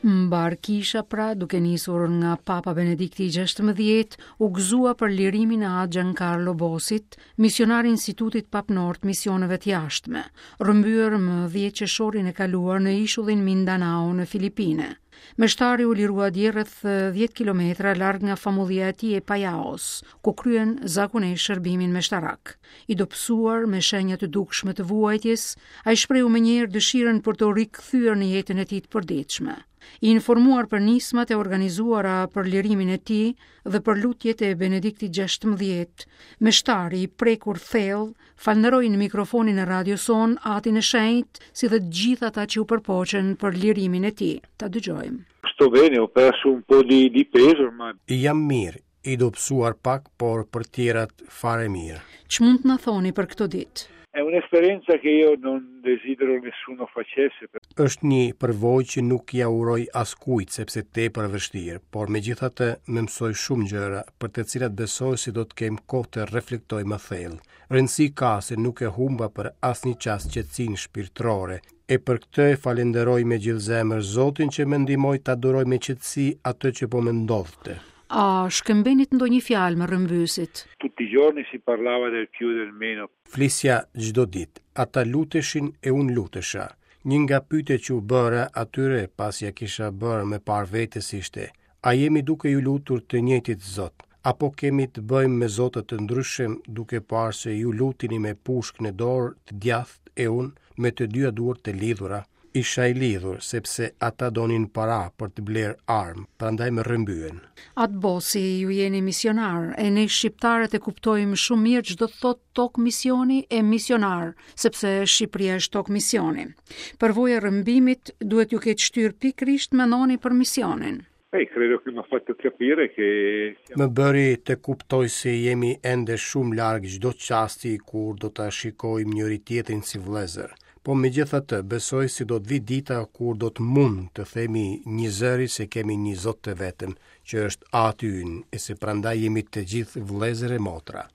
Mbar kisha pra, duke nisur nga Papa Benedikti XVI, u gëzua për lirimin e atë Giancarlo Bosit, misionar i Institutit Papnor të Misioneve të Jashtme, rrëmbyer më 10 qershorin e kaluar në ishullin Mindanao në Filipine. Meshtari u lirua dje rreth 10 kilometra larg nga famullia e tij e Payaos, ku kryen zakonisht shërbimin meshtarak. I dobësuar me shenja të dukshme të vuajtjes, ai shprehu menjëherë dëshirën për të rikthyer në jetën e tij të përditshme. I informuar për nismat e organizuara për lirimin e tij dhe për lutjet e Benediktit XVI, meshtari i prekur thellë falënderoi në mikrofonin e Radio Son Atin e Shenjtë, si dhe të gjithë ata që u përpoqen për lirimin e tij. Ta dëgjojmë. Sto bene, ho perso un po' di peso ormai. Jam mirë, i dobësuar pak, por për tjerat fare mirë. Ç'mund të na thoni për këtë ditë? È un'esperienza che io non desidero nessuno facesse. Është një përvojë që nuk ja uroj askujt sepse tepër vështirë, por megjithatë më mësoj shumë gjëra për të cilat besoj se do të kem kohë të reflektoj më thellë. Rëndësi ka se nuk e humba për asnjë çast qetësinë shpirtërore, e për këtë e falenderoj me gjithë zemër Zotin që më ndihmoi ta duroj me qetësi atë që po më ndodhte. A shkëmbenit ndonjë fjalë me rrëmbysit? Tutti i giorni si parlava del più e del meno. Flisja çdo ditë, ata luteshin e unë lutesha. Një nga pyetjet që u bëra atyre pas ja kisha bërë me parë vetes ishte: a jemi duke ju lutur të njëjtit Zot, apo kemi të bëjmë me zotë të ndryshëm duke parë se ju lutini me pushkë në dorë të djathtë e unë me të dyja duart të lidhura? Isha i lidhur sepse ata donin para për të blerë armë, prandaj më rrëmbyen. Atë Bosi, ju jeni misionar, e ne shqiptarët e kuptojmë shumë mirë ç'do të thotë tok misioni e misionar, sepse Shqipëria është tok misioni. Përvoja e rrëmbimit duhet ju ketë shtyr pikërisht mendoni për misionin. Credo che mi ha fatto capire che Më bëri të kuptoj se jemi ende shumë larg çdo çasti kur do ta shikojmë njëri tjetrin si vëllezër. Po megjithatë besoj se do të vi dita kur do të mund të themi një zëri se kemi një Zot të vetëm, që është Ati ynë, e se prandaj jemi të gjithë vëllezër e motra.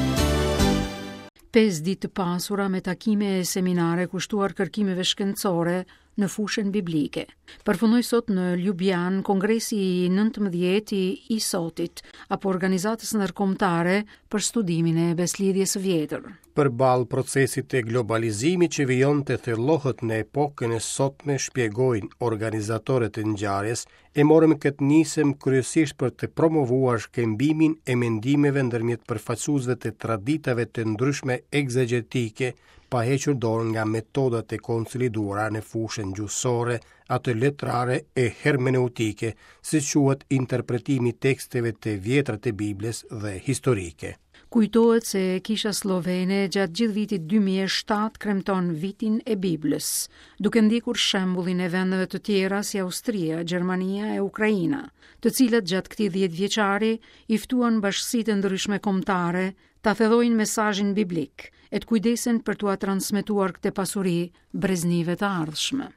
5 ditë të pasura me takime e seminare kushtuar kërkimeve shkencore në fushën biblike. Përfundoi sot në Ljubljan kongresi i 19 i ISOT-it, apo organizatës ndërkombëtare për studimin e beslidhjes së vjetër. Përballë procesit të globalizimit që vijon të thellohet në epokën e sotme, shpjegojnë organizatorët e ngjarjes, e morëm këtë nisëm kryesisht për të promovuar shkëmbimin e mendimeve ndërmjet përfaqësuesve të traditave të ndryshme egzegetike, pa hequr dorë nga metodat e konsoliduara në fushën gjuhësore, atë letrare e hermeneutike, si quhet interpretimi teksteve të vjetra të Biblës dhe historike. Kujtohet se Kisha Slovene gjatë gjithë vitit 2007 kremton vitin e Biblës, duke ndjekur shembullin e vendeve të tjera si Austria, Gjermania e Ukraina, të cilat gjatë këtij 10 vjeçari i ftuan bashkësitë ndryshme kombëtare ta thellojnë mesazhin biblik, e të kujdesen për t'ua transmetuar këtë pasuri breznive të ardhshme.